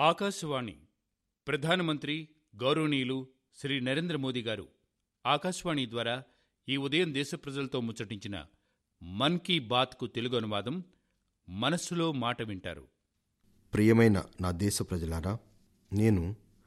ఆకాశవాణి ప్రధానమంత్రి గౌరవనీయులు శ్రీ నరేంద్ర మోదీ గారు ఆకాశవాణి ద్వారా ఈ ఉదయం దేశ ప్రజలతో ముచ్చటించిన మన్ కీ బాత్కు తెలుగు అనువాదం మనస్సులో మాట వింటారు. ప్రియమైన నా దేశ ప్రజలారా, నేను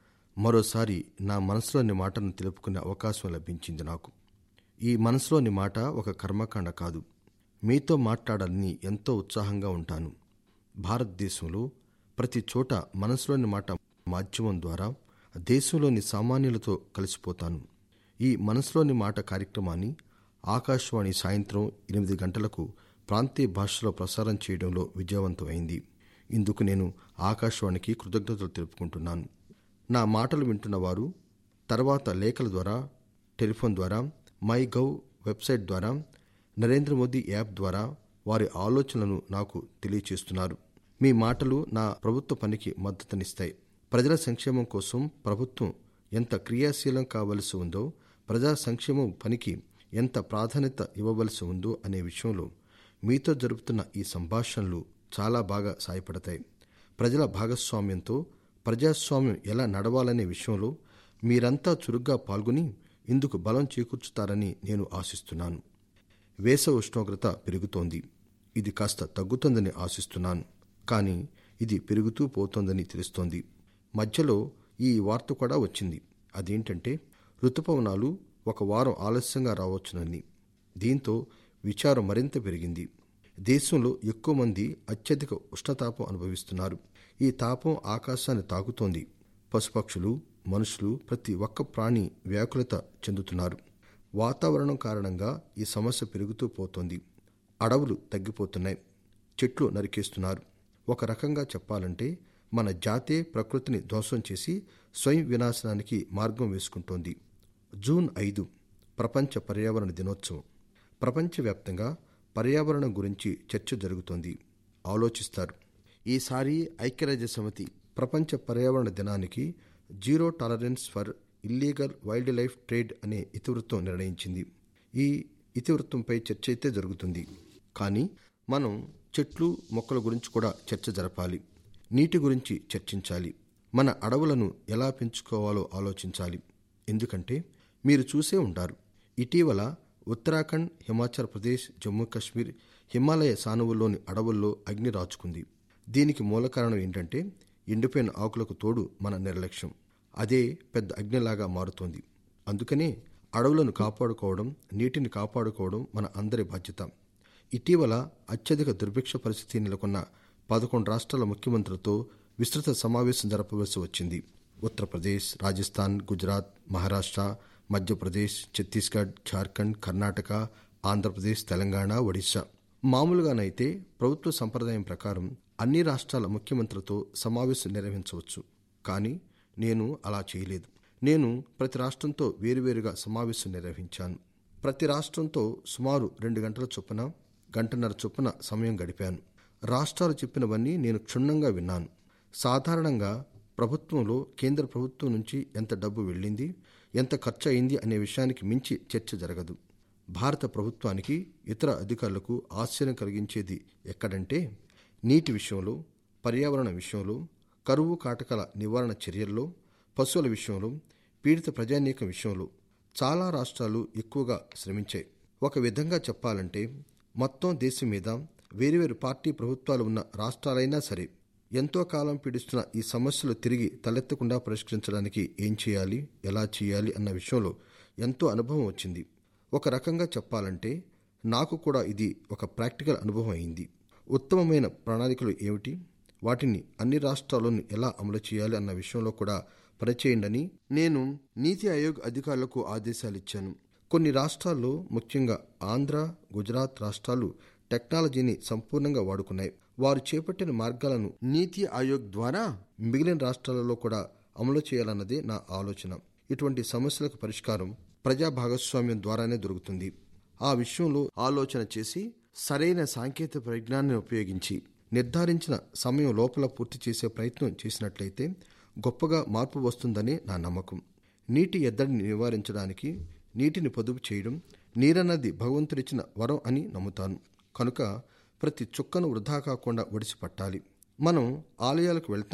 మరోసారి నా మనసులోని మాటను తెలుపుకునే అవకాశం లభించింది. నాకు ఈ మనసులోని మాట ఒక కర్మకాండ కాదు. మీతో మాట్లాడాలని ఎంతో ఉత్సాహంగా ఉంటాను. భారతదేశంలో ప్రతి చోట మనసులోని మాట మాధ్యమం ద్వారా దేశంలోని సామాన్యులతో కలిసిపోతాను. ఈ మనసులోని మాట కార్యక్రమాన్ని ఆకాశవాణి సాయంత్రం 8 గంటలకు ప్రాంతీయ భాషలో ప్రసారం చేయడంలో విజయవంతమైంది. ఇందుకు నేను ఆకాశవాణికి కృతజ్ఞతలు తెలుపుకుంటున్నాను. నా మాటలు వింటున్న వారు తర్వాత లేఖల ద్వారా, టెలిఫోన్ ద్వారా, MyGov వెబ్సైట్ ద్వారా, నరేంద్ర మోదీ యాప్ ద్వారా వారి ఆలోచనలను నాకు తెలియచేస్తున్నారు. మీ మాటలు నా ప్రభుత్వ పనికి మద్దతునిస్తాయి. ప్రజల సంక్షేమం కోసం ప్రభుత్వం ఎంత క్రియాశీలం కావలసి ఉందో, ప్రజా సంక్షేమం పనికి ఎంత ప్రాధాన్యత ఇవ్వవలసి ఉందో అనే విషయంలో మీతో జరుపుతున్న ఈ సంభాషణలు చాలా బాగా సాయపడతాయి. ప్రజల భాగస్వామ్యంతో ప్రజాస్వామ్యం ఎలా నడవాలనే విషయంలో మీరంతా చురుగ్గా పాల్గొని ఇందుకు బలం చేకూర్చుతారని నేను ఆశిస్తున్నాను. వేసవి ఉష్ణోగ్రత పెరుగుతోంది. ఇది కాస్త తగ్గుతుందని ఆశిస్తున్నాను. కానీ ఇది పెరుగుతూ పోతోందని తెలుస్తోంది. మధ్యలో ఈ వార్త కూడా వచ్చింది. అదేంటంటే రుతుపవనాలు ఒక వారం ఆలస్యంగా రావచ్చునని. దీంతో విచారం మరింత పెరిగింది. దేశంలో ఎక్కువ మంది అత్యధిక ఉష్ణతాపం అనుభవిస్తున్నారు. ఈ తాపం ఆకాశాన్ని తాకుతోంది. పశుపక్షులు, మనుషులు, ప్రతి ఒక్క ప్రాణి వ్యాకులత చెందుతున్నారు. వాతావరణం కారణంగా ఈ సమస్య పెరుగుతూ పోతోంది. అడవులు తగ్గిపోతున్నాయి. చెట్లు నరికేస్తున్నారు. ఒక రకంగా చెప్పాలంటే మన జాతే ప్రకృతిని ధ్వంసం చేసి స్వయం వినాశనానికి మార్గం వేసుకుంటోంది. జూన్ 5 ప్రపంచ పర్యావరణ దినోత్సవం. ప్రపంచవ్యాప్తంగా పర్యావరణం గురించి చర్చ జరుగుతోంది. ఆలోచిస్తారు. ఈసారి ఐక్యరాజ్యసమితి ప్రపంచ పర్యావరణ దినానికి zero tolerance for illegal wildlife trade అనే ఇతివృత్తం నిర్ణయించింది. ఈ ఇతివృత్తంపై చర్చ అయితే జరుగుతుంది. కానీ మనం చెట్లు, మొక్కల గురించి కూడా చర్చ జరపాలి. నీటి గురించి చర్చించాలి. మన అడవులను ఎలా పెంచుకోవాలో ఆలోచించాలి. ఎందుకంటే మీరు చూసే ఉంటారు, ఇటీవల ఉత్తరాఖండ్, హిమాచల్ ప్రదేశ్, జమ్మూ కాశ్మీర్, హిమాలయ సానువుల్లోని అడవుల్లో అగ్ని రాచుకుంది. దీనికి మూల కారణం ఏంటంటే ఎండిపోయిన ఆకులకు తోడు మన నిర్లక్ష్యం. అదే పెద్ద అగ్నిలాగా మారుతోంది. అందుకనే అడవులను కాపాడుకోవడం, నీటిని కాపాడుకోవడం మన అందరి బాధ్యత. ఇటీవల అత్యధిక దుర్భిక్ష పరిస్థితి నెలకొన్న 11 రాష్ట్రాల ముఖ్యమంత్రులతో విస్తృత సమావేశం జరపవలసి వచ్చింది. ఉత్తరప్రదేశ్, రాజస్థాన్, గుజరాత్, మహారాష్ట్ర, మధ్యప్రదేశ్, ఛత్తీస్గఢ్, ఝార్ఖండ్, కర్ణాటక, ఆంధ్రప్రదేశ్, తెలంగాణ, ఒడిశా. మామూలుగానైతే ప్రభుత్వ సంప్రదాయం ప్రకారం అన్ని రాష్ట్రాల ముఖ్యమంత్రులతో సమావేశం నిర్వహించవచ్చు. కానీ నేను అలా చేయలేదు. నేను ప్రతి రాష్ట్రంతో వేరువేరుగా సమావేశం నిర్వహించాను. ప్రతి రాష్ట్రంతో సుమారు 2 గంటల చొప్పున, గంటన్నర చొప్పున సమయం గడిపాను. రాష్ట్రాలు చెప్పినవన్నీ నేను క్షుణ్ణంగా విన్నాను. సాధారణంగా ప్రభుత్వంలో కేంద్ర ప్రభుత్వం నుంచి ఎంత డబ్బు వెళ్ళింది, ఎంత ఖర్చు అయింది అనే విషయానికి మించి చర్చ జరగదు. భారత ప్రభుత్వానికి, ఇతర అధికారులకు ఆశ్చర్యం కలిగించేది ఎక్కడంటే నీటి విషయంలో, పర్యావరణ విషయంలో, కరువు కాటకాల నివారణ చర్యల్లో, పశువుల విషయంలో, పీడిత ప్రజానీకం విషయంలో చాలా రాష్ట్రాలు ఎక్కువగా శ్రమించాయి. ఒక విధంగా చెప్పాలంటే మొత్తం దేశం మీద వేరువేరు పార్టీ ప్రభుత్వాలు ఉన్న రాష్ట్రాలైనా సరే ఎంతో కాలం పీడిస్తున్న ఈ సమస్యలు తిరిగి తలెత్తకుండా పరిష్కరించడానికి ఏం చేయాలి, ఎలా చేయాలి అన్న విషయంలో ఎంతో అనుభవం వచ్చింది. ఒక రకంగా చెప్పాలంటే నాకు కూడా ఇది ఒక ప్రాక్టికల్ అనుభవం అయింది. ఉత్తమమైన ప్రణాళికలు ఏమిటి, వాటిని అన్ని రాష్ట్రాల్లోనూ ఎలా అమలు చేయాలి అన్న విషయంలో కూడా పనిచేయండి నేను నీతి ఆయోగ్ అధికారులకు ఆదేశాలిచ్చాను. కొన్ని రాష్ట్రాల్లో, ముఖ్యంగా ఆంధ్ర, గుజరాత్ రాష్ట్రాలు టెక్నాలజీని సంపూర్ణంగా వాడుకున్నాయి. వారు చేపట్టిన మార్గాలను నీతి ఆయోగ్ ద్వారా మిగిలిన రాష్ట్రాలలో కూడా అమలు చేయాలన్నదే నా ఆలోచన. ఇటువంటి సమస్యలకు పరిష్కారం ప్రజా భాగస్వామ్యం ద్వారానే దొరుకుతుంది. ఆ విషయంలో ఆలోచన చేసి సరైన సాంకేతిక పరిజ్ఞానాన్ని ఉపయోగించి నిర్ధారించిన సమయం లోపల పూర్తి చేసే ప్రయత్నం చేసినట్లయితే గొప్పగా మార్పు వస్తుందని నా నమ్మకం. నీటి ఎద్దడిని నివారించడానికి నీటిని పొదుపు చేయడం, నీరన్నది భగవంతుడిచ్చిన వరం అని నమ్ముతాను. కనుక ప్రతి చుక్కను వృధా కాకుండా ఒడిసి పట్టాలి. మనం ఆలయాలకు వెళ్తాం.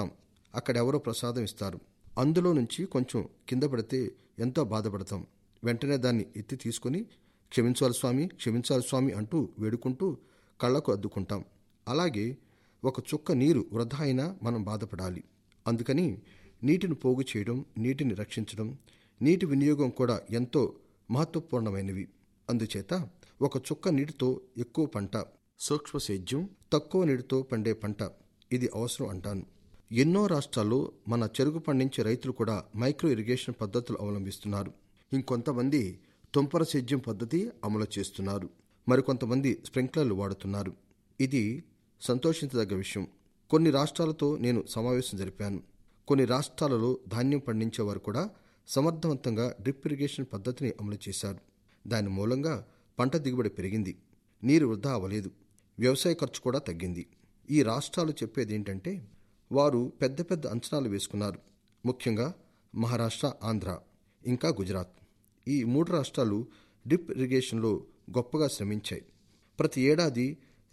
అక్కడెవరో ప్రసాదం ఇస్తారు. అందులో నుంచి కొంచెం కింద పడితే ఎంతో బాధపడతాం. వెంటనే దాన్ని ఎత్తి తీసుకుని క్షమించాలి స్వామి, క్షమించాలి స్వామి అంటూ వేడుకుంటూ కళ్లకు అద్దుకుంటాం. అలాగే ఒక చుక్క నీరు వృధా అయినా మనం బాధపడాలి. అందుకని నీటిని పోగు చేయడం, నీటిని రక్షించడం, నీటి వినియోగం కూడా ఎంతో మహత్వపూర్ణమైనవి. అందుచేత ఒక చుక్క నీటితో ఎక్కువ పంట, సూక్ష్మ సేద్యం తక్కువ నీటితో పండే పంట, ఇది అవసరం అంటాను. ఎన్నో రాష్ట్రాల్లో మన చెరుకు పండించే రైతులు కూడా మైక్రో ఇరిగేషన్ పద్ధతులు అవలంబిస్తున్నారు. ఇంకొంతమంది తుంపర సేద్యం పద్ధతి అమలు చేస్తున్నారు. మరికొంతమంది స్ప్రింక్లర్లు వాడుతున్నారు. ఇది సంతోషించదగ్గ విషయం. కొన్ని రాష్ట్రాలతో నేను సమావేశం జరిపాను. కొన్ని రాష్ట్రాలలో ధాన్యం పండించేవారు కూడా సమర్థవంతంగా డ్రిప్ ఇరిగేషన్ పద్ధతిని అమలు చేశారు. దాని మూలంగా పంట దిగుబడి పెరిగింది, నీరు వృధా అవ్వలేదు, వ్యవసాయ ఖర్చు కూడా తగ్గింది. ఈ రాష్ట్రాలు చెప్పేదేంటంటే వారు పెద్ద పెద్ద అంచనాలు వేసుకున్నారు. ముఖ్యంగా మహారాష్ట్ర, ఆంధ్ర, ఇంకా గుజరాత్. ఈ 3 రాష్ట్రాలు డ్రిప్ ఇరిగేషన్లో గొప్పగా శ్రమించాయి. ప్రతి ఏడాది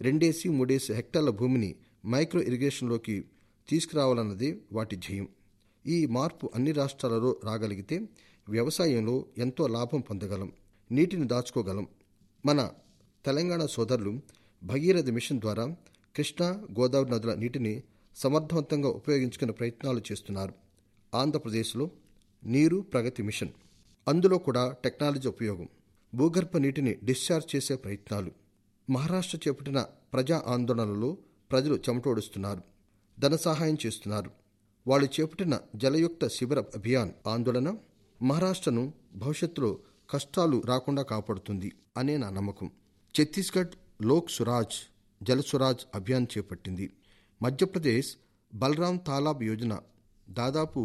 2-3 హెక్టార్ల భూమిని మైక్రో ఇరిగేషన్లోకి తీసుకురావాలన్నదే వాటి ధ్యేయం. ఈ మార్పు అన్ని రాష్ట్రాలలో రాగలిగితే వ్యవసాయంలో ఎంతో లాభం పొందగలం, నీటిని దాచుకోగలం. మన తెలంగాణ సోదరులు భగీరథ మిషన్ ద్వారా కృష్ణా, గోదావరి నదుల నీటిని సమర్థవంతంగా ఉపయోగించుకునే ప్రయత్నాలు చేస్తున్నారు. ఆంధ్రప్రదేశ్లో నీరు ప్రగతి మిషన్, అందులో కూడా టెక్నాలజీ ఉపయోగం, భూగర్భ నీటిని డిశ్చార్జ్ చేసే ప్రయత్నాలు. మహారాష్ట్ర చేపట్టిన ప్రజా ఆందోళనలో ప్రజలు చెమటోడుస్తున్నారు, ధన సహాయం చేస్తున్నారు. వాళ్ళు చేపట్టిన జలయుక్త శిబిర అభియాన్ ఆందోళన మహారాష్ట్రను భవిష్యత్తులో కష్టాలు రాకుండా కాపాడుతుంది అనే నా నమ్మకం. ఛత్తీస్గఢ్ లోక్ సురాజ్, జల సురాజ్ అభియాన్ చేపట్టింది. మధ్యప్రదేశ్ బలరాం తాలాబ్ యోజన, దాదాపు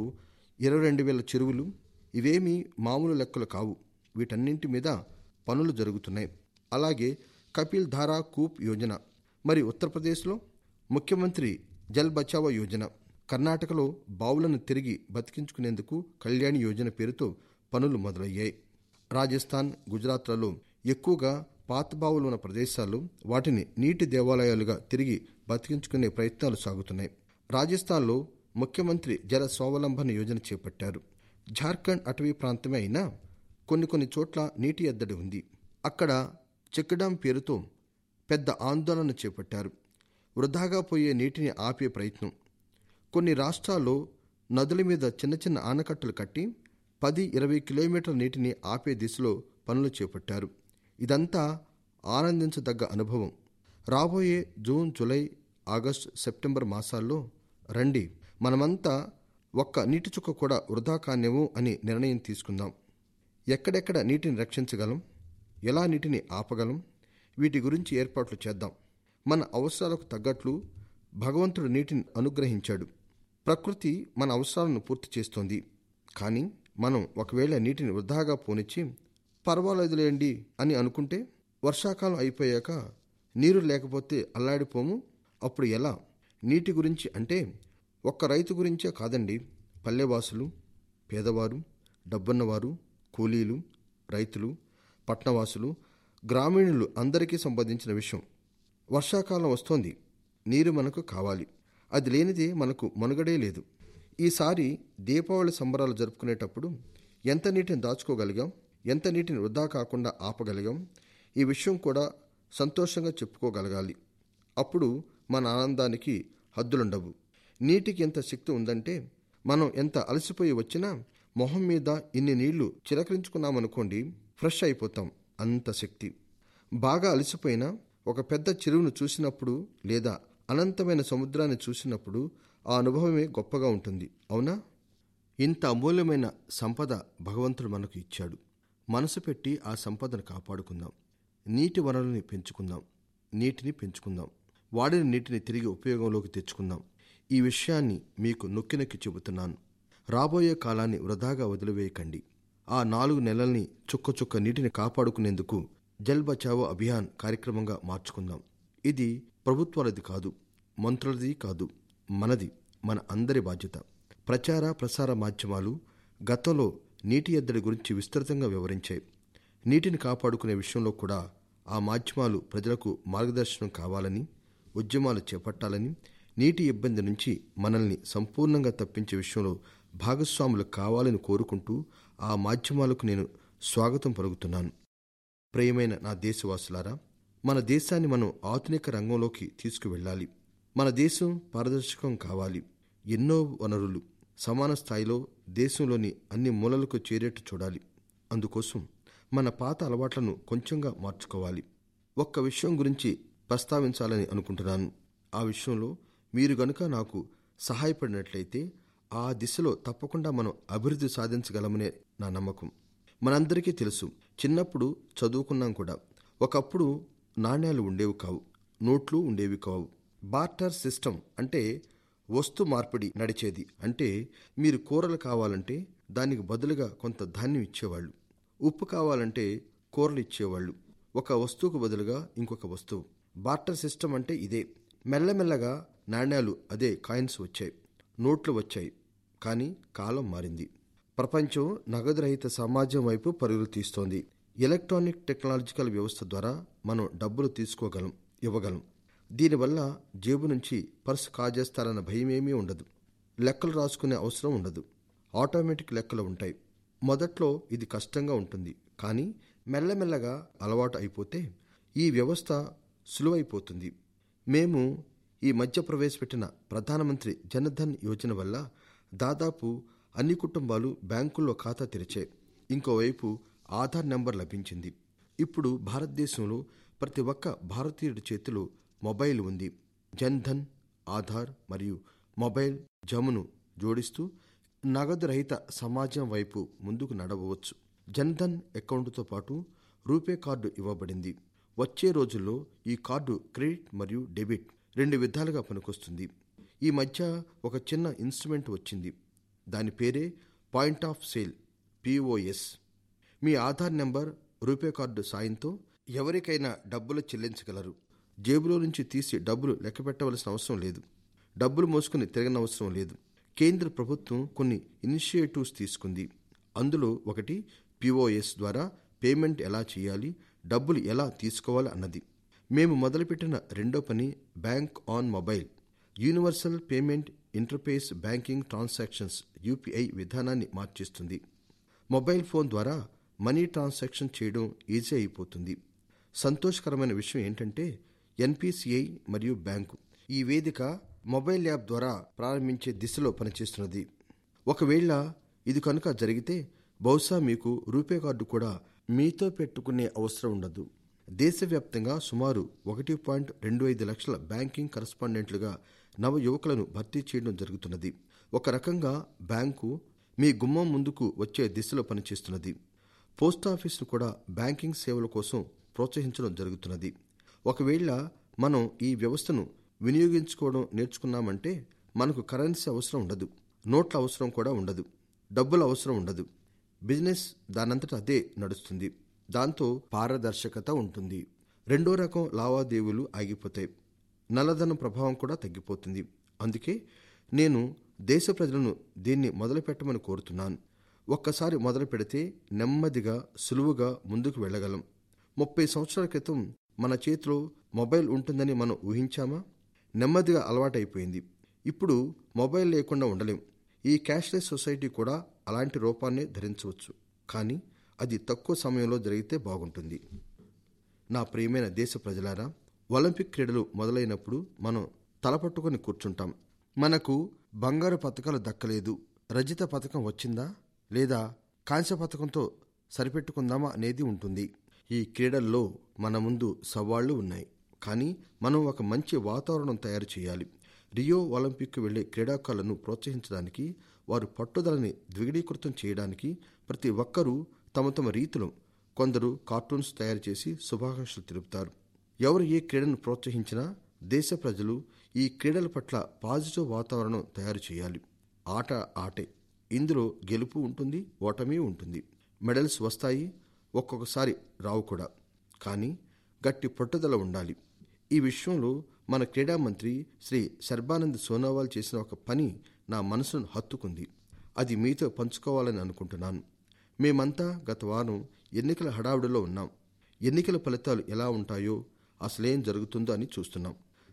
22,000 చెరువులు. ఇవేమీ మామూలు లెక్కలు కావు. వీటన్నింటి మీద పనులు జరుగుతున్నాయి. అలాగే కపిల్ ధారా కూప్ యోజన. మరి ఉత్తరప్రదేశ్లో ముఖ్యమంత్రి జల్ బచావో యోజన, కర్ణాటకలో బావులను తిరిగి బతికించుకునేందుకు కళ్యాణి యోజన పేరుతో పనులు మొదలయ్యాయి. రాజస్థాన్, గుజరాత్లలో ఎక్కువగా పాత బావులు ఉన్న ప్రదేశాల్లో వాటిని నీటి దేవాలయాలుగా తిరిగి బతికించుకునే ప్రయత్నాలు సాగుతున్నాయి. రాజస్థాన్లో ముఖ్యమంత్రి జల స్వావలంబన యోజన చేపట్టారు. జార్ఖండ్ అటవీ ప్రాంతమే అయినా కొన్ని చోట్ల నీటి ఎద్దడి ఉంది. అక్కడ చెక్డాం పేరుతో పెద్ద ఆందోళన చేపట్టారు. వృధాగా పోయే నీటిని ఆపే ప్రయత్నం. కొన్ని రాష్ట్రాల్లో నదుల మీద చిన్న చిన్న ఆనకట్టలు కట్టి 10-20 కిలోమీటర్ల నీటిని ఆపే దిశలో పనులు చేపట్టారు. ఇదంతా ఆనందించదగ్గ అనుభవం. రాబోయే జూన్, జూలై, ఆగస్టు, సెప్టెంబర్ మాసాల్లో రండి, మనమంతా ఒక్క నీటి చుక్క కూడా వృధా కానేమో అని నిర్ణయం తీసుకుందాం. ఎక్కడెక్కడ నీటిని రక్షించగలం, ఎలా నీటిని ఆపగలం, వీటి గురించి ఏర్పాట్లు చేద్దాం. మన అవసరాలకు తగ్గట్లు భగవంతుడు నీటిని అనుగ్రహించాడు. ప్రకృతి మన అవసరాలను పూర్తి చేస్తోంది. కానీ మనం ఒకవేళ నీటిని వృధాగా పోనిచ్చి పర్వాలేదులేండి అని అనుకుంటే వర్షాకాలం అయిపోయాక నీరు లేకపోతే అల్లాడిపోము. అప్పుడు ఎలా? నీటి గురించి అంటే ఒక్క రైతు గురించే కాదండి. పల్లెవాసులు, పేదవారు, డబ్బున్నవారు, కూలీలు, రైతులు, పట్నవాసులు, గ్రామీణులు అందరికీ సంబంధించిన విషయం. వర్షాకాలం వస్తోంది, నీరు మనకు కావాలి. అది లేనిదే మనకు మనుగడే లేదు. ఈసారి దీపావళి సంబరాలు జరుపుకునేటప్పుడు ఎంత నీటిని దాచుకోగలిగాం, ఎంత నీటిని వృధా కాకుండా ఆపగలిగాం, ఈ విషయం కూడా సంతోషంగా చెప్పుకోగలగాలి. అప్పుడు మన ఆనందానికి హద్దులుండవు. నీటికి ఎంత శక్తి ఉందంటే మనం ఎంత అలసిపోయి వచ్చినా మొహం మీద ఇన్ని నీళ్లు చిలకరించుకున్నామనుకోండి, ఫ్రెష్ అయిపోతాం. అంత శక్తి. బాగా అలసిపోయినా ఒక పెద్ద చెరువును చూసినప్పుడు లేదా అనంతమైన సముద్రాన్ని చూసినప్పుడు ఆ అనుభవమే గొప్పగా ఉంటుంది. అవునా? ఇంత అమూల్యమైన సంపద భగవంతుడు మనకు ఇచ్చాడు. మనసు పెట్టి ఆ సంపదను కాపాడుకుందాం. నీటి వనరుల్ని పెంచుకుందాం, నీటిని పెంచుకుందాం, వాడిన నీటిని తిరిగి ఉపయోగంలోకి తెచ్చుకుందాం. ఈ విషయాన్ని మీకు నొక్కి నొక్కి చెబుతున్నాను. రాబోయే కాలాన్ని వృధాగా వదిలివేయకండి. ఆ 4 నెలల్ని చుక్క చుక్క నీటిని కాపాడుకునేందుకు జల్ బచావో అభియాన్ కార్యక్రమంగా మార్చుకుందాం. ఇది ప్రభుత్వాలది కాదు, మంత్రులది కాదు, మనది, మన అందరి బాధ్యత. ప్రచార ప్రసార మాధ్యమాలు గతంలో నీటి ఎద్దడి గురించి విస్తృతంగా వివరించాయి. నీటిని కాపాడుకునే విషయంలో కూడా ఆ మాధ్యమాలు ప్రజలకు మార్గదర్శనం కావాలని, ఉద్యమాలు చేపట్టాలని, నీటి ఇబ్బంది నుంచి మనల్ని సంపూర్ణంగా తప్పించే విషయంలో భాగస్వాములు కావాలని కోరుకుంటూ ఆ మాధ్యమాలకు నేను స్వాగతం పలుకుతున్నాను. ప్రియమైన నా దేశవాసులారా, మన దేశాన్ని మనం ఆధునిక రంగంలోకి తీసుకువెళ్ళాలి. మన దేశం పారదర్శకం కావాలి. ఎన్నో వనరులు సమాన స్థాయిలో దేశంలోని అన్ని మూలలకు చేరేట్టు చూడాలి. అందుకోసం మన పాత అలవాట్లను కొంచెంగా మార్చుకోవాలి. ఒక్క విషయం గురించి ప్రస్తావించాలని అనుకుంటున్నాను. ఆ విషయంలో మీరు గనుక నాకు సహాయపడినట్లయితే ఆ దిశలో తప్పకుండా మనం అభివృద్ధి సాధించగలమనే నా నమ్మకం. మనందరికీ తెలుసు, చిన్నప్పుడు చదువుకున్నాం కూడా. ఒకప్పుడు నాణ్యాలు ఉండేవి కావు, నోట్లు ఉండేవి కావు. బార్టర్ సిస్టమ్ అంటే వస్తు మార్పిడి నడిచేది. అంటే మీరు కూరలు కావాలంటే దానికి బదులుగా కొంత ధాన్యం ఇచ్చేవాళ్ళు, ఉప్పు కావాలంటే కూరలు ఇచ్చేవాళ్ళు, ఒక వస్తువుకు బదులుగా ఇంకొక వస్తువు. బార్టర్ సిస్టమ్ అంటే ఇదే. మెల్లమెల్లగా నాణ్యాలు, అదే కాయిన్స్ వచ్చాయి, నోట్లు వచ్చాయి. కానీ కాలం మారింది. ప్రపంచం నగదు రహిత సమాజం వైపు పరుగులు తీస్తోంది. ఎలక్ట్రానిక్ టెక్నాలజికల్ వ్యవస్థ ద్వారా మనం డబ్బులు తీసుకోగలం, ఇవ్వగలం. దీనివల్ల జేబు నుంచి పర్సు కాజేస్తారన్న భయమేమీ ఉండదు. లెక్కలు రాసుకునే అవసరం ఉండదు. ఆటోమేటిక్ లెక్కలు ఉంటాయి. మొదట్లో ఇది కష్టంగా ఉంటుంది, కానీ మెల్లమెల్లగా అలవాటు అయిపోతే ఈ వ్యవస్థ సులువైపోతుంది. మేము ఈ మధ్య ప్రవేశపెట్టిన ప్రధానమంత్రి జనధన్ యోజన వల్ల దాదాపు అన్ని కుటుంబాలు బ్యాంకుల్లో ఖాతా తెరిచాయి. ఇంకోవైపు ఆధార్ నెంబర్ లభించింది. ఇప్పుడు భారతదేశంలో ప్రతి ఒక్క భారతీయుడి చేతిలో మొబైల్ ఉంది. జన్ధన్, ఆధార్ మరియు మొబైల్ జమును జోడిస్తూ నగదు రహిత సమాజం వైపు ముందుకు నడవవచ్చు. జన్ధన్ అకౌంటుతో పాటు రూపే కార్డు ఇవ్వబడింది. వచ్చే రోజుల్లో ఈ కార్డు క్రెడిట్ మరియు డెబిట్ 2 విధాలుగా పనికొస్తుంది. ఈ మధ్య ఒక చిన్న ఇన్స్ట్రుమెంట్ వచ్చింది. దాని పేరే పాయింట్ ఆఫ్ సేల్, POS. మీ ఆధార్ నెంబర్, రూపే కార్డు సాయంతో ఎవరికైనా డబ్బులు చెల్లించగలరు. జేబులో నుంచి తీసి డబ్బులు లెక్కపెట్టవలసిన అవసరం లేదు. డబ్బులు మోసుకుని తిరగనవసరం లేదు. కేంద్ర ప్రభుత్వం కొన్ని ఇనిషియేటివ్స్ తీసుకుంది. అందులో ఒకటి POS ద్వారా పేమెంట్ ఎలా చేయాలి, డబ్బులు ఎలా తీసుకోవాలి అన్నది. మేము మొదలుపెట్టిన రెండో పని bank on mobile, universal payment interface. Banking transactions UPI విధానాన్ని మార్చేస్తుంది. మొబైల్ ఫోన్ ద్వారా మనీ ట్రాన్సాక్షన్ చేయడం ఈజీ అయిపోతుంది. సంతోషకరమైన విషయం ఏంటంటే NPCI మరియు బ్యాంకు ఈ వేదిక మొబైల్ యాప్ ద్వారా ప్రారంభించే దిశలో పనిచేస్తున్నది. ఒకవేళ ఇది కనుక జరిగితే బహుశా మీకు రూపే కార్డు కూడా మీతో పెట్టుకునే అవసరం ఉండదు. దేశవ్యాప్తంగా సుమారు 1.25 లక్షల బ్యాంకింగ్ కరస్పాండెంట్లుగా నవ యువకులను భర్తీ చేయడం జరుగుతున్నది. ఒక రకంగా బ్యాంకు మీ గుమ్మం ముందుకు వచ్చే దిశలో పనిచేస్తున్నది. పోస్టాఫీసును కూడా బ్యాంకింగ్ సేవల కోసం ప్రోత్సహించడం జరుగుతున్నది. ఒకవేళ మనం ఈ వ్యవస్థను వినియోగించుకోవడం నేర్చుకున్నామంటే మనకు కరెన్సీ అవసరం ఉండదు, నోట్ల అవసరం కూడా ఉండదు, డబ్బుల అవసరం ఉండదు. బిజినెస్ దానంతట అదే నడుస్తుంది. దాంతో పారదర్శకత ఉంటుంది. రెండో రకం లావాదేవీలు ఆగిపోతాయి. నల్లధనం ప్రభావం కూడా తగ్గిపోతుంది. అందుకే నేను దేశ ప్రజలను దీన్ని మొదలుపెట్టమని కోరుతున్నాను. ఒక్కసారి మొదలు పెడితే నెమ్మదిగా, సులువుగా ముందుకు వెళ్ళగలం. 30 సంవత్సరాల క్రితం మన చేతిలో మొబైల్ ఉంటుందని మనం ఊహించామా? నెమ్మదిగా అలవాటైపోయింది. ఇప్పుడు మొబైల్ లేకుండా ఉండలేం. ఈ క్యాష్లెస్ సొసైటీ కూడా అలాంటి రూపాన్నే ధరించవచ్చు. కానీ అది తక్కువ సమయంలో జరిగితే బాగుంటుంది. నా ప్రియమైన దేశ ప్రజలారా, ఒలింపిక్ క్రీడలు మొదలైనప్పుడు మనం తలపట్టుకొని కూర్చుంటాం. మనకు బంగారు పతకాలు దక్కలేదు, రజత పతకం వచ్చిందా లేదా కాంస్య పతకంతో సరిపెట్టుకుందామా అనేది ఉంటుంది. ఈ క్రీడల్లో మన ముందు సవాళ్లు ఉన్నాయి. కానీ మనం ఒక మంచి వాతావరణం తయారు చేయాలి. రియో ఒలింపిక్కు వెళ్లే క్రీడాకారులను ప్రోత్సహించడానికి, వారు పట్టుదలని ద్విగుణీకృతం చేయడానికి ప్రతి ఒక్కరూ తమ తమ రీతిలో కొందరు కార్టూన్స్ తయారు చేసి శుభాకాంక్షలు తెలుపుతారు. ఎవరు ఏ క్రీడను ప్రోత్సహించినా దేశ ప్రజలు ఈ క్రీడల పట్ల పాజిటివ్ వాతావరణం తయారు చేయాలి. ఆట ఆటే. ఇందులో గెలుపు ఉంటుంది, ఓటమి ఉంటుంది. మెడల్స్ వస్తాయి, ఒక్కొక్కసారి రావు కూడా. కానీ గట్టి పట్టుదల ఉండాలి. ఈ విషయంలో మన క్రీడా మంత్రి శ్రీ సర్బానంద్ సోనోవాల్ చేసిన ఒక పని నా మనసును హత్తుకుంది. అది మీతో పంచుకోవాలని అనుకుంటున్నాను. మేమంతా గత వారం ఎన్నికల హడావుడిలో ఉన్నాం. ఎన్నికల ఫలితాలు ఎలా ఉంటాయో, అసలేం జరుగుతుందో అని చూస్తున్నాం.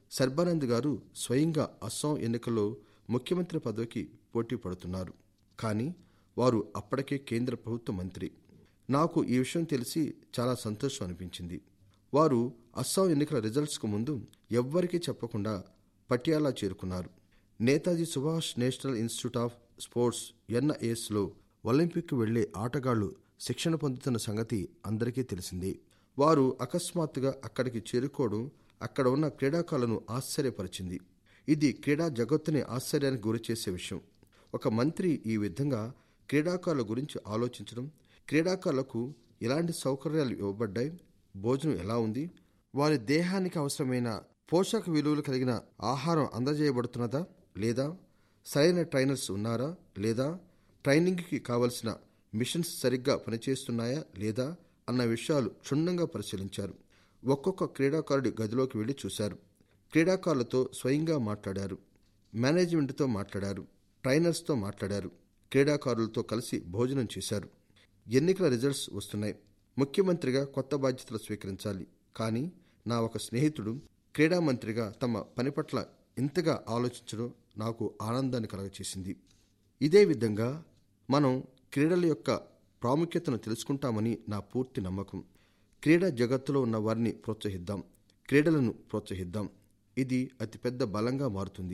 సర్బానంద్ గారు స్వయంగా అస్సాం ఎన్నికల్లో ముఖ్యమంత్రి పదవికి పోటీ పడుతున్నారు. కానీ వారు అప్పటికే కేంద్ర ప్రభుత్వ మంత్రి. నాకు ఈ విషయం తెలిసి చాలా సంతోషం అనిపించింది. వారు అస్సాం ఎన్నికల రిజల్ట్స్కు ముందు ఎవ్వరికీ చెప్పకుండా పటియాలా చేరుకున్నారు. Netaji Subhash national institute of sports NISలో ఒలింపిక్కు వెళ్లే ఆటగాళ్లు శిక్షణ పొందుతున్న సంగతి అందరికీ తెలిసిందే. వారు అకస్మాత్తుగా అక్కడికి చేరుకోవడం అక్కడ ఉన్న క్రీడాకారులను ఆశ్చర్యపరిచింది. ఇది క్రీడా జగత్తుని ఆశ్చర్యానికి గురిచేసే విషయం. ఒక మంత్రి ఈ విధంగా క్రీడాకారుల గురించి ఆలోచించడం, క్రీడాకారులకు ఎలాంటి సౌకర్యాలు ఇవ్వబడ్డాయి, భోజనం ఎలా ఉంది, వారి దేహానికి అవసరమైన పోషక విలువలు కలిగిన ఆహారం అందజేయబడుతున్నదా లేదా, సరైన ట్రైనర్స్ ఉన్నారా లేదా, ట్రైనింగ్కి కావలసిన మిషన్స్ సరిగ్గా పనిచేస్తున్నాయా లేదా అన్న విషయాలు క్షుణ్ణంగా పరిశీలించారు. ఒక్కొక్క క్రీడాకారుడి గదిలోకి వెళ్లి చూశారు. క్రీడాకారులతో స్వయంగా మాట్లాడారు, మేనేజ్మెంట్తో మాట్లాడారు, ట్రైనర్స్తో మాట్లాడారు, క్రీడాకారులతో కలిసి భోజనం చేశారు. ఎన్నికల రిజల్ట్స్ వస్తున్నాయి. ముఖ్యమంత్రిగా కొత్త బాధ్యతలు స్వీకరించాలి. కానీ నా ఒక స్నేహితుడు క్రీడా మంత్రిగా తమ పని పట్ల ఇంతగా ఆలోచించడం నాకు ఆనందాన్ని కలగచేసింది. ఇదే విధంగా మనం క్రీడల యొక్క ప్రాముఖ్యతను తెలుసుకుంటామని నా పూర్తి నమ్మకం. క్రీడా జగత్తులో ఉన్న వారిని ప్రోత్సహిద్దాం, క్రీడలను ప్రోత్సహిద్దాం. ఇది అతిపెద్ద బలంగా మారుతుంది.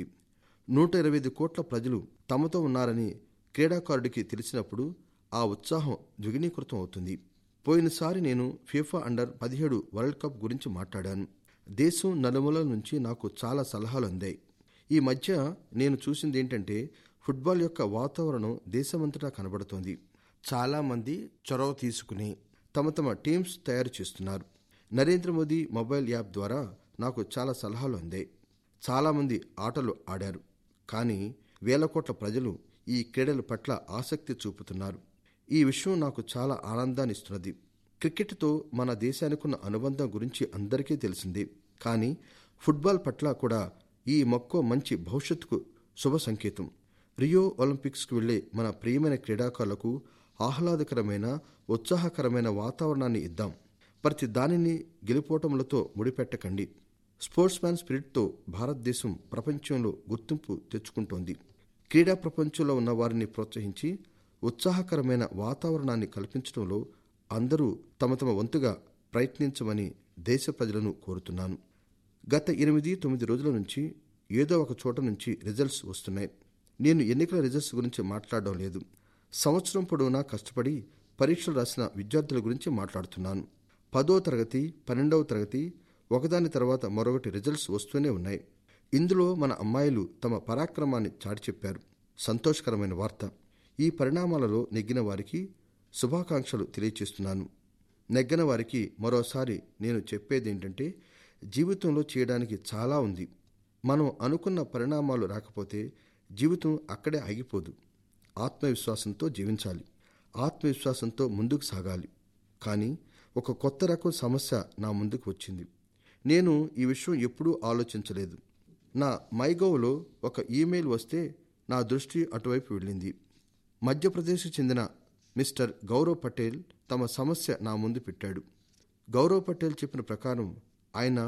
125 కోట్ల ప్రజలు తమతో ఉన్నారని క్రీడాకారుడికి తెలిసినప్పుడు ఆ ఉత్సాహం ద్విగుణీకృతం అవుతుంది. పోయినసారి నేను FIFA అండర్-17 వరల్డ్ కప్ గురించి మాట్లాడాను. దేశం నలుమూలల నుంచి నాకు చాలా సలహాలు అందాయి. ఈ మధ్య నేను చూసిందేంటంటే ఫుట్బాల్ యొక్క వాతావరణం దేశమంతటా కనబడుతోంది. చాలా మంది చొరవ తీసుకుని తమ టీమ్స్ తయారు చేస్తున్నారు. నరేంద్ర మోదీ మొబైల్ యాప్ ద్వారా నాకు చాలా సలహాలు అందాయి. చాలామంది ఆటలు ఆడారు. కానీ వేల కోట్ల ప్రజలు ఈ క్రీడల పట్ల ఆసక్తి చూపుతున్నారు. ఈ విషయం నాకు చాలా ఆనందాన్ని ఇస్తున్నది. క్రికెట్తో మన దేశానికున్న అనుబంధం గురించి అందరికీ తెలిసిందే. కానీ ఫుట్బాల్ పట్ల కూడా ఈ మక్కువ మంచి భవిష్యత్తుకు శుభ సంకేతం. రియో ఒలింపిక్స్కు వెళ్లే మన ప్రియమైన క్రీడాకారులకు ఆహ్లాదకరమైన, ఉత్సాహకరమైన వాతావరణాన్ని ఇద్దాం. ప్రతి దానిని గెలుపోటములతో ముడిపెట్టకండి. స్పోర్ట్స్ మ్యాన్ స్పిరిట్తో భారతదేశం ప్రపంచంలో గుర్తింపు తెచ్చుకుంటోంది. క్రీడా ప్రపంచంలో ఉన్న వారిని ప్రోత్సహించి ఉత్సాహకరమైన వాతావరణాన్ని కల్పించడంలో అందరూ తమ వంతుగా ప్రయత్నించమని దేశ ప్రజలను కోరుతున్నాను. గత 8-9 రోజుల నుంచి ఏదో ఒక చోట నుంచి రిజల్ట్స్ వస్తున్నాయి. నేను ఎన్నికల రిజల్ట్స్ గురించి మాట్లాడడం లేదు. సంవత్సరం పొడవునా కష్టపడి పరీక్షలు రాసిన విద్యార్థుల గురించి మాట్లాడుతున్నాను. 10వ తరగతి, 12వ తరగతి ఒకదాని తర్వాత మరొకటి రిజల్ట్స్ వస్తూనే ఉన్నాయి. ఇందులో మన అమ్మాయిలు తమ పరాక్రమాన్ని చాటి చెప్పారు. సంతోషకరమైన వార్త. ఈ పరిణామాలలో నెగ్గిన వారికి శుభాకాంక్షలు తెలియచేస్తున్నాను. నెగ్గన వారికి మరోసారి నేను చెప్పేదేంటంటే జీవితంలో చేయడానికి చాలా ఉంది. మనం అనుకున్న పరిణామాలు రాకపోతే జీవితం అక్కడే ఆగిపోదు. ఆత్మవిశ్వాసంతో జీవించాలి. ఆత్మవిశ్వాసంతో ముందుకు సాగాలి. కానీ ఒక కొత్త రకం సమస్య నా ముందుకు వచ్చింది. నేను ఈ విషయం ఎప్పుడూ ఆలోచించలేదు. నా మైగవ్లో ఒక ఈమెయిల్ వస్తే నా దృష్టి అటువైపు వెళ్ళింది. మధ్యప్రదేశ్కు చెందిన మిస్టర్ గౌరవ్ పటేల్ తమ సమస్య నా ముందు పెట్టాడు. గౌరవ్ పటేల్ చెప్పిన ప్రకారం ఆయన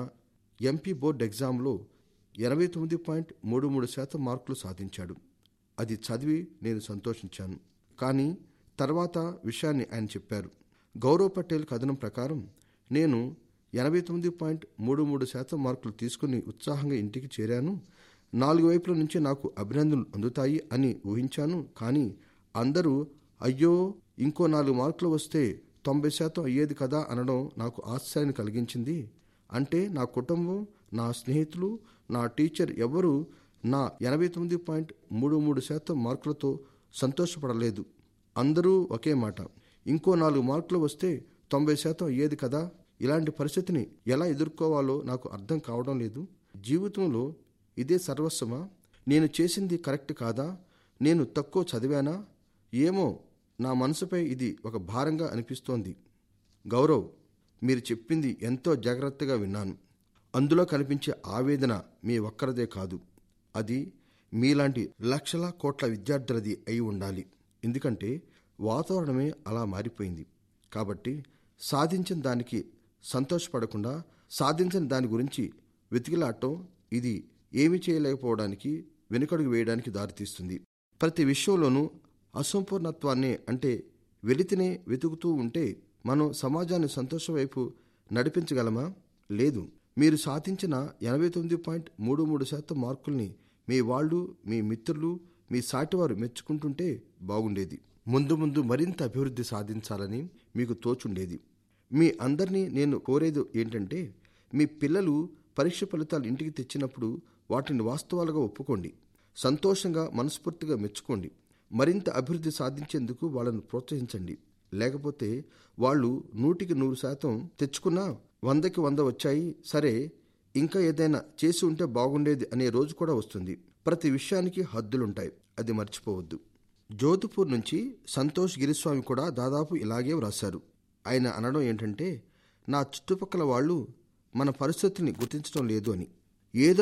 MP బోర్డు ఎగ్జామ్లో 89.33% మార్కులు సాధించాడు. అది చదివి నేను సంతోషించాను. కానీ తర్వాత విషయాన్ని ఆయన చెప్పారు. గౌరవ్ పటేల్ కథనం ప్రకారం నేను 89.33% మార్కులు తీసుకుని ఉత్సాహంగా ఇంటికి చేరాను. 4 వైపుల నుంచి నాకు అభినందనలు అందుతాయి అని ఊహించాను. కానీ అందరూ అయ్యో ఇంకో 4 మార్కులు వస్తే 90% అయ్యేది కదా అనడం నాకు ఆశ్చర్యాన్ని కలిగించింది. అంటే నా కుటుంబం, నా స్నేహితులు, నా టీచర్ ఎవరూ నా 89.33% మార్కులతో సంతోషపడలేదు. అందరూ ఒకే మాట, ఇంకో 4 మార్కులు వస్తే 90% అయ్యేది కదా. ఇలాంటి పరిస్థితిని ఎలా ఎదుర్కోవాలో నాకు అర్థం కావడం లేదు. జీవితంలో ఇదే సర్వస్వమా? నేను చేసింది కరెక్ట్ కాదా? నేను తక్కువ చదివానా? ఏమో, నా మనసుపై ఇది ఒక భారంగా అనిపిస్తోంది. గౌరవ్, మీరు చెప్పింది ఎంతో జాగ్రత్తగా విన్నాను. అందులో కనిపించే ఆవేదన మీ ఒక్కరిదే కాదు. అది మీలాంటి లక్షల కోట్ల విద్యార్థులది అయి ఉండాలి. ఎందుకంటే వాతావరణమే అలా మారిపోయింది. కాబట్టి సాధించిన దానికి సంతోషపడకుండా సాధించని దాని గురించి వెతికిలాడటం ఇది ఏమీ చేయలేకపోవడానికి, వెనుకడుగు వేయడానికి దారితీస్తుంది. ప్రతి విషయంలోనూ అసంపూర్ణత్వాన్నే అంటే వెలితినే వెతుకుతూ ఉంటే మనం సమాజాన్ని సంతోషం వైపు నడిపించగలమా? లేదు. మీరు సాధించిన 89.33% మార్కుల్ని మీ వాళ్ళు, మీ మిత్రులు, మీ సాటివారు మెచ్చుకుంటుంటే బాగుండేది. ముందు ముందు మరింత అభివృద్ధి సాధించాలని మీకు తోచుండేది. మీ అందరినీ నేను కోరేది ఏంటంటే, మీ పిల్లలు పరీక్ష ఫలితాలు ఇంటికి తెచ్చినప్పుడు వాటిని వాస్తవాలుగా ఒప్పుకోండి. సంతోషంగా మనస్ఫూర్తిగా మెచ్చుకోండి. మరింత అభివృద్ధి సాధించేందుకు వాళ్ళను ప్రోత్సహించండి. లేకపోతే వాళ్ళు 100% తెచ్చుకున్నా 100కి 100 వచ్చాయి, సరే ఇంకా ఏదైనా చేసి ఉంటే బాగుండేది అనే రోజు కూడా వస్తుంది. ప్రతి విషయానికి హద్దులుంటాయి, అది మర్చిపోవద్దు. జోధ్పూర్ నుంచి సంతోష్ గిరిస్వామి కూడా దాదాపు ఇలాగే వ్రాశారు. ఆయన అనడం ఏంటంటే, నా చుట్టుపక్కల వాళ్ళు మన పరిస్థితుల్ని గుర్తించడం లేదు అని. ఏదో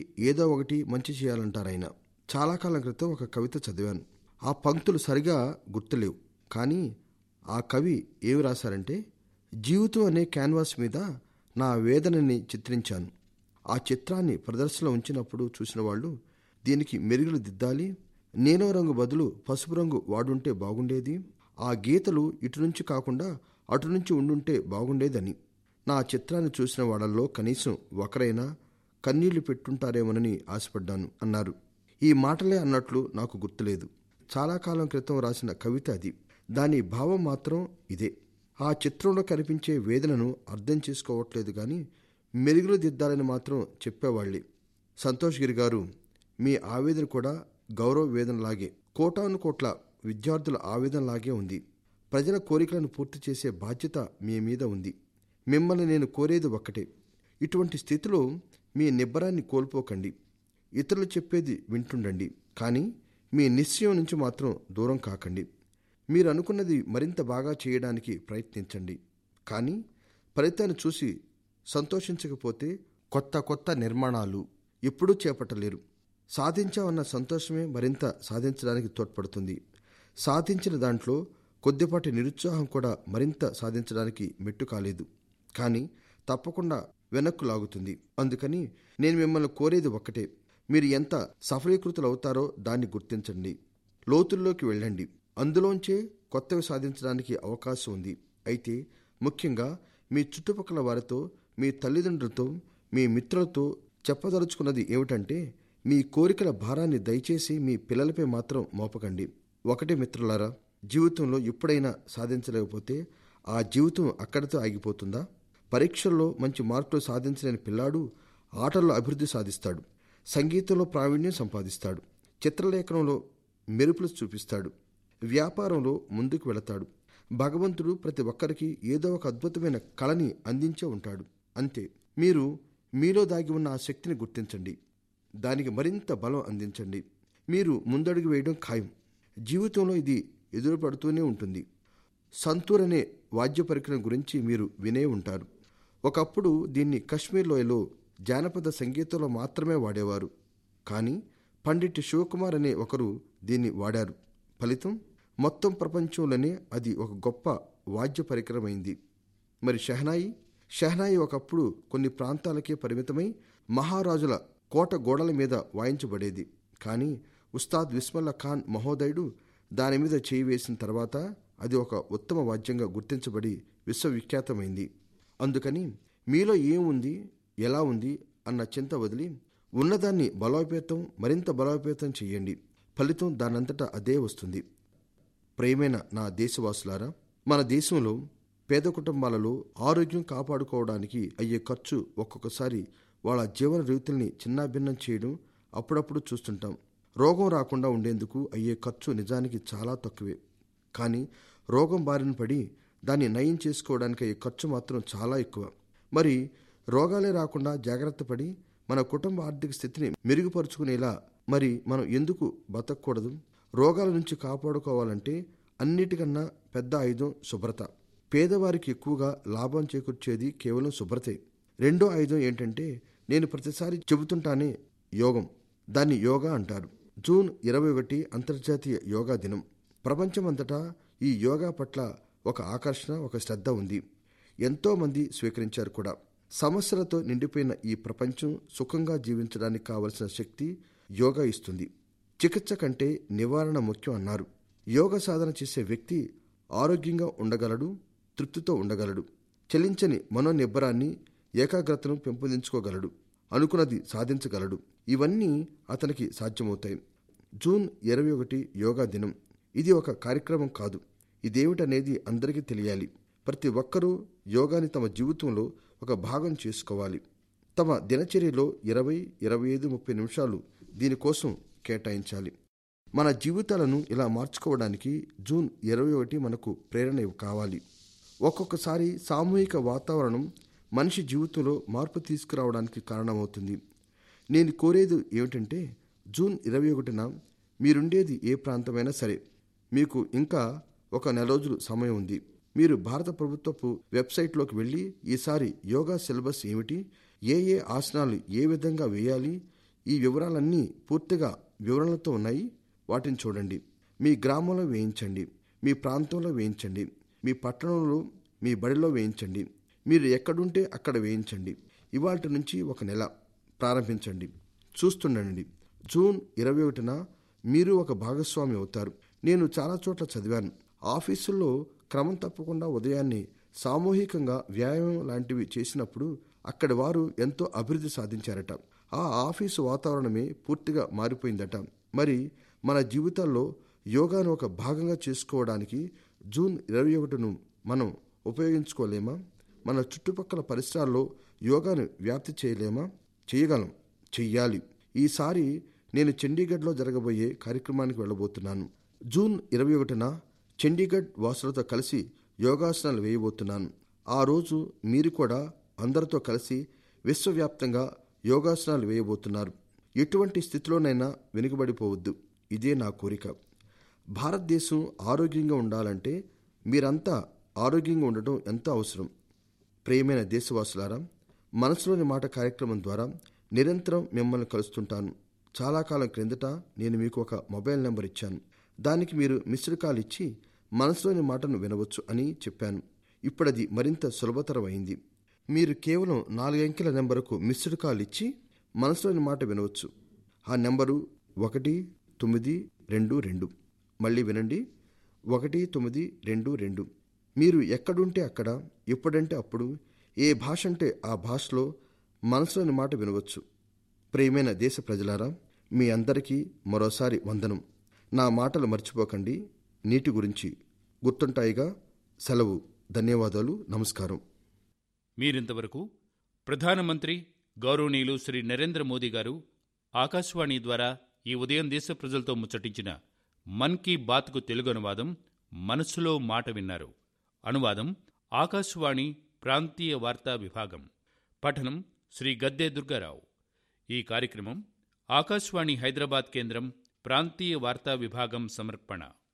ఒకటి మంచి చేయాలంటారాయన. చాలా కాలం క్రితం ఒక కవిత చదివాను. ఆ పంక్తులు సరిగా గుర్తులేవు, కానీ ఆ కవి ఏమి రాశారంటే, జీవితం అనే క్యాన్వాస్ మీద నా వేదనని చిత్రించాను. ఆ చిత్రాన్ని ప్రదర్శనలో ఉంచినప్పుడు చూసిన వాళ్ళు, దీనికి మెరుగులు దిద్దాలి, నీలం రంగు బదులు పసుపు రంగు వాడుంటే బాగుండేది, ఆ గీతలు ఇటు నుంచి కాకుండా అటు నుంచి ఉండుంటే బాగుండేదని. నా చిత్రాన్ని చూసిన వాళ్ళల్లో కనీసం ఒకరైనా కన్నీళ్లు పెట్టుంటారేమోనని ఆశపడ్డాను అన్నారు. ఈ మాటలే అన్నట్లు నాకు గుర్తులేదు. చాలా కాలం క్రితం రాసిన కవిత అది. దాని భావం మాత్రం ఇదే. ఆ చిత్రంలో కనిపించే వేదనను అర్థం చేసుకోవట్లేదు కానీ మెరుగులు దిద్దాలని మాత్రం చెప్పేవాళ్లే. సంతోష్ గిరి గారు, మీ ఆవేదన కూడా గౌరవ వేదనలాగే, కోటాను కోట్ల విద్యార్థుల ఆవేదనలాగే ఉంది. ప్రజల కోరికలను పూర్తి చేసే బాధ్యత మీ మీద ఉంది. మిమ్మల్ని నేను కోరేది ఒక్కటే, ఇటువంటి స్థితిలో మీ నిబ్బరాన్ని కోల్పోకండి. ఇతరులు చెప్పేది వింటుండండి, కానీ మీ నిశ్చయం నుంచి మాత్రం దూరం కాకండి. మీరు అనుకున్నది మరింత బాగా చేయడానికి ప్రయత్నించండి. కానీ ఫలితాన్ని చూసి సంతోషించకపోతే కొత్త నిర్మాణాలు ఎప్పుడూ చేపట్టలేరు. సాధించామన్న సంతోషమే మరింత సాధించడానికి తోడ్పడుతుంది. సాధించిన దాంట్లో కొద్దిపాటి నిరుత్సాహం కూడా మరింత సాధించడానికి మెట్టు కాలేదు, కానీ తప్పకుండా వెనక్కు లాగుతుంది. అందుకని నేను మిమ్మల్ని కోరేది ఒక్కటే, మీరు ఎంత సఫలీకృతులవుతారో దాన్ని గుర్తించండి. లోతుల్లోకి వెళ్ళండి. అందులోంచే కొత్తవి సాధించడానికి అవకాశం ఉంది. అయితే ముఖ్యంగా మీ చుట్టుపక్కల వారితో, మీ తల్లిదండ్రులతో, మీ మిత్రులతో చెప్పదలుచుకున్నది ఏమిటంటే, మీ కోరికల భారాన్ని దయచేసి మీ పిల్లలపై మాత్రం మోపకండి. ఒకటే మిత్రులారా, జీవితంలో ఎప్పుడైనా సాధించలేకపోతే ఆ జీవితం అక్కడితో ఆగిపోతుందా? పరీక్షల్లో మంచి మార్కులు సాధించలేని పిల్లాడు ఆటల్లో అభివృద్ధి సాధిస్తాడు, సంగీతంలో ప్రావీణ్యం సంపాదిస్తాడు, చిత్రలేఖనంలో మెరుపులు చూపిస్తాడు, వ్యాపారంలో ముందుకు వెళతాడు. భగవంతుడు ప్రతి ఒక్కరికి ఏదో ఒక అద్భుతమైన కళని అందించే ఉంటాడు. అంతే. మీరు మీలో దాగి ఉన్న ఆ శక్తిని గుర్తించండి, దానికి మరింత బలం అందించండి. మీరు ముందడుగు వేయడం ఖాయం. జీవితంలో ఇది ఎదురుపడుతూనే ఉంటుంది. సంతూర్ అనే వాద్య పరికరం గురించి మీరు వినే ఉంటారు. ఒకప్పుడు దీన్ని కశ్మీర్ లోయలో జానపద సంగీతంలో మాత్రమే వాడేవారు. కానీ పండిట్ శివకుమార్ అనే ఒకరు దీన్ని వాడారు. ఫలితం మొత్తం ప్రపంచంలోనే అది ఒక గొప్ప వాద్య పరికరమైంది. మరి షెహనాయి ఒకప్పుడు కొన్ని ప్రాంతాలకే పరిమితమై మహారాజుల కోట గోడల మీద వాయించబడేది. కానీ ఉస్తాద్ బిస్మిల్లా ఖాన్ మహోదయుడు దాని మీద చేయి వేసిన తర్వాత అది ఒక ఉత్తమ వాద్యంగా గుర్తించబడి విశ్వవిఖ్యాతమైంది. అందుకని మీలో ఏముంది, ఎలా ఉంది అన్న చింత వదిలి ఉన్నదాన్ని మరింత బలోపేతం చేయండి. ఫలితం దానంతటా అదే వస్తుంది. ప్రియమైన నా దేశవాసులారా, మన దేశంలో పేద కుటుంబాలలో ఆరోగ్యం కాపాడుకోవడానికి అయ్యే ఖర్చు ఒక్కొక్కసారి వాళ్ళ జీవన రీతుల్ని చిన్నాభిన్నం చేయడం అప్పుడప్పుడు చూస్తుంటాం. రోగం రాకుండా ఉండేందుకు అయ్యే ఖర్చు నిజానికి చాలా తక్కువే. కానీ రోగం బారిన పడి దాన్ని నయం చేసుకోవడానికి అయ్యే ఖర్చు మాత్రం చాలా ఎక్కువ. మరి రోగాలే రాకుండా జాగ్రత్త పడి మన కుటుంబ ఆర్థిక స్థితిని మెరుగుపరుచుకునేలా మరి మనం ఎందుకు బతకూడదు? రోగాల నుంచి కాపాడుకోవాలంటే అన్నిటికన్నా పెద్ద ఆయుధం శుభ్రత. పేదవారికి ఎక్కువగా లాభం చేకూర్చేది కేవలం శుభ్రతే. రెండో ఆయుధం ఏంటంటే, నేను ప్రతిసారి చెబుతుంటానే, యోగం. దాన్ని యోగా అంటారు. జూన్ 21 అంతర్జాతీయ యోగా దినం. ప్రపంచమంతటా ఈ యోగా పట్ల ఒక ఆకర్షణ, ఒక శ్రద్ధ ఉంది. ఎంతో మంది స్వీకరించారు కూడా. సమస్యలతో నిండిపోయిన ఈ ప్రపంచం సుఖంగా జీవించడానికి కావలసిన శక్తి యోగా ఇస్తుంది. చికిత్స కంటే నివారణ ముఖ్యం అన్నారు. యోగ సాధన చేసే వ్యక్తి ఆరోగ్యంగా ఉండగలడు, తృప్తితో ఉండగలడు, చలించని మనోనిబ్బరాన్ని, ఏకాగ్రతను పెంపొందించుకోగలడు, అనుకున్నది సాధించగలడు. ఇవన్నీ అతనికి సాధ్యమవుతాయి. జూన్ 21 యోగా దినం. ఇది ఒక కార్యక్రమం కాదు. ఇదేమిటనేది అందరికీ తెలియాలి. ప్రతి ఒక్కరూ యోగాని తమ జీవితంలో ఒక భాగం చేసుకోవాలి. తమ దినచర్యలో 20, 25, 30 నిమిషాలు దీనికోసం కేటాయించాలి. మన జీవితాలను ఇలా మార్చుకోవడానికి జూన్ 21 మనకు ప్రేరణ కావాలి. ఒక్కొక్కసారి సామూహిక వాతావరణం మనిషి జీవితంలో మార్పు తీసుకురావడానికి కారణమవుతుంది. నేను కోరేది ఏమిటంటే, జూన్ 21న మీరుండేది ఏ ప్రాంతమైనా సరే, మీకు ఇంకా ఒక నెల రోజులు సమయం ఉంది. మీరు భారత ప్రభుత్వపు వెబ్సైట్లోకి వెళ్ళి ఈసారి యోగా సిలబస్ ఏమిటి, ఏ ఆసనాలు ఏ విధంగా వేయాలి, ఈ వివరాలన్నీ పూర్తిగా వివరణలతో ఉన్నాయి. వాటిని చూడండి. మీ గ్రామంలో వేయించండి, మీ ప్రాంతంలో వేయించండి, మీ పట్టణంలో మీ బడిలో వేయించండి, మీరు ఎక్కడుంటే అక్కడ వేయించండి. ఇవాల్టి నుంచి ఒక నెల ప్రారంభించండి. చూస్తుండండి. జూన్ 21న మీరు ఒక భాగస్వామి అవుతారు. నేను చాలా చోట్ల చదివాను. ఆఫీసుల్లో క్రమం తప్పకుండా ఉదయాన్నే సామూహికంగా వ్యాయామం లాంటివి చేసినప్పుడు అక్కడి వారు ఎంతో అభివృద్ధి సాధించారట. ఆ ఆఫీసు వాతావరణమే పూర్తిగా మారిపోయిందట. మరి మన జీవితాల్లో యోగాను ఒక భాగంగా చేసుకోవడానికి జూన్ 21ను మనం ఉపయోగించుకోలేమా? మన చుట్టుపక్కల పరిసరాల్లో యోగాను వ్యాప్తి చేయలేమా? చేయగలం, చెయ్యాలి. ఈసారి నేను చండీగఢ్లో జరగబోయే కార్యక్రమానికి వెళ్ళబోతున్నాను. జూన్ 21న చండీగఢ్ వాసులతో కలిసి యోగాసనాలు వేయబోతున్నాను. ఆ రోజు మీరు కూడా అందరితో కలిసి విశ్వవ్యాప్తంగా యోగాసనాలు వేయబోతున్నారు. ఎటువంటి స్థితిలోనైనా వెనుకబడిపోవద్దు. ఇదే నా కోరిక. భారతదేశం ఆరోగ్యంగా ఉండాలంటే మీరంతా ఆరోగ్యంగా ఉండటం ఎంతో అవసరం. ప్రియమైన దేశవాసులారా, మనసులోని మాట కార్యక్రమం ద్వారా నిరంతరం మిమ్మల్ని కలుస్తుంటాను. చాలా కాలం క్రిందట నేను మీకు ఒక మొబైల్ నెంబర్ ఇచ్చాను. దానికి మీరు మిస్డ్ కాల్ ఇచ్చి మనసులోని మాటను వినవచ్చు అని చెప్పాను. ఇప్పుడది మరింత సులభతరం అయింది. మీరు కేవలం 4 అంకెల నెంబరుకు మిస్డ్ కాల్ ఇచ్చి మనసులోని మాట వినవచ్చు. ఆ నెంబరు 1922. మళ్ళీ వినండి, 1922. మీరు ఎక్కడుంటే అక్కడ, ఎప్పుడంటే అప్పుడు, ఏ భాష అంటే ఆ భాషలో మనసులోని మాట వినవచ్చు. ప్రియమైన దేశ ప్రజలారా, మీ అందరికీ మరోసారి వందనం. నా మాటలు మర్చిపోకండి. నీటి గురించి గుర్తుంటాయిగా. సెలవు. ధన్యవాదాలు. నమస్కారం. మీరింతవరకు ప్రధానమంత్రి గౌరవనీయులు శ్రీ నరేంద్ర మోదీ గారు ఆకాశవాణి ద్వారా ఈ ఉదయం దేశ ప్రజలతో ముచ్చటించిన మన్ కీ బాత్కు తెలుగు అనువాదం మనసులో మాట విన్నారు. అనువాదం ఆకాశవాణి ప్రాంతీయ వార్తా విభాగం. పఠనం శ్రీ గద్దె దుర్గారావు. ఈ కార్యక్రమం ఆకాశవాణి హైదరాబాద్ కేంద్రం ప్రాంతీయ వార్తా విభాగం సమర్పణ.